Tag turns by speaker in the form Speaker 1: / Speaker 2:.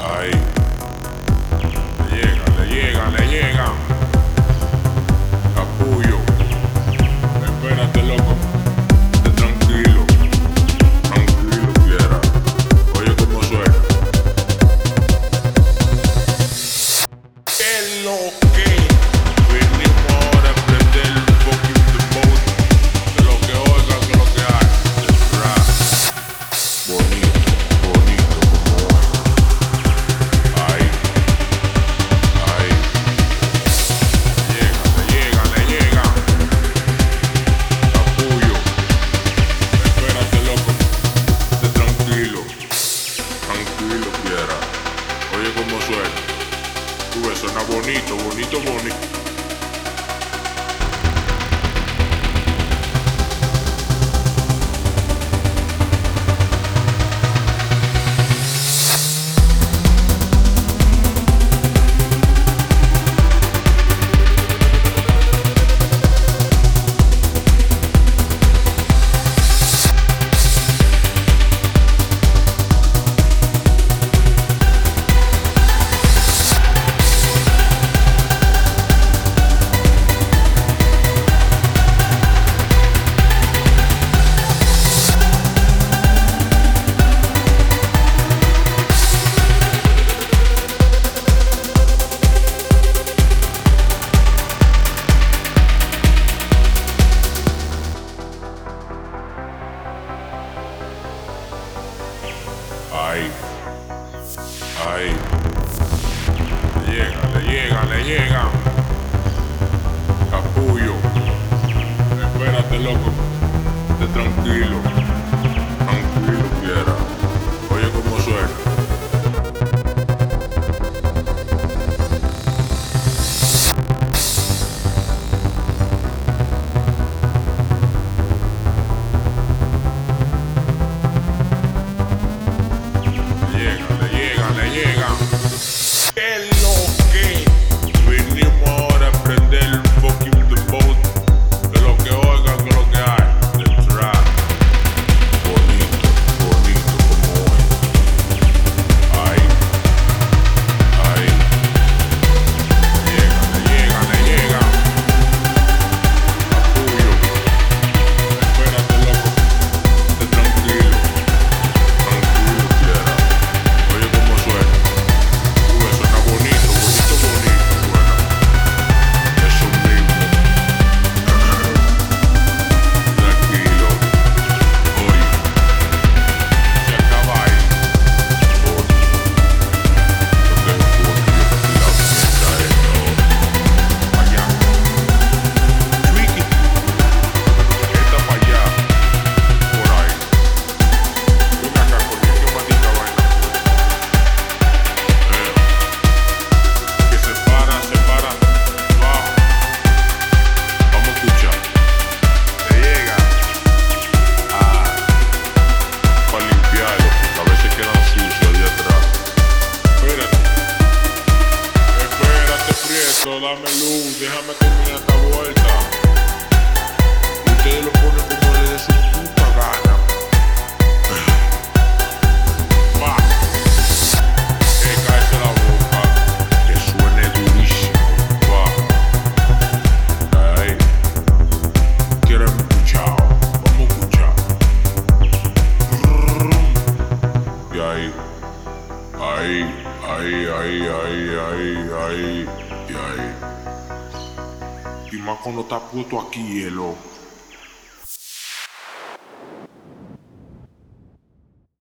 Speaker 1: Ahí, le llegan. Capullo, espérate loco, tranquilo, fiera. Oye cómo suena. ¿Qué es lo que? Venimos ahora a prender el fucking dembow. Que lo que oigan, que lo que hay. El rap. Bonito como es. Ahí. Le llegan. Capullo. Espérate loco. Tranquilo, fiera. Oye cómo suena. Tú ves, suena bonito. Ahí. Le llegan. Capullo. Espérate, loco. Tranquilo, fiera. Oye cómo suena. Le llegan. ¿Qué es lo que? Venimos ahora a prender el fucking dembow. Que lo que oigan, que lo que hay. El trap. Bonito como es. Ahí. Le llegan. Capullo. Espérate, loco. Tranquilo, fiera. Oye cómo suena. Suena bonito suena. Eso mismo. Tranquilo. Oye, se acaba ahí. La fiesta es allá. Tricky. Esta para allá. Por ahí. Una caconía, qué maldita vaina. Que se para, bajo. Vamos a escuchar. Le llega para limpiarlo, porque a veces quedan sucios de atrás. Espérate, Prieto, dame luz, déjame terminar esta vuelta. Ustedes lo ponen como les dé su puta gana. Va. Cállate la boca, que suene durísimo. Va. Ahí. ¿Quieren escuchar? Vamos a escuchar. Y ahí. Y más cuando está puesto aquí, loco.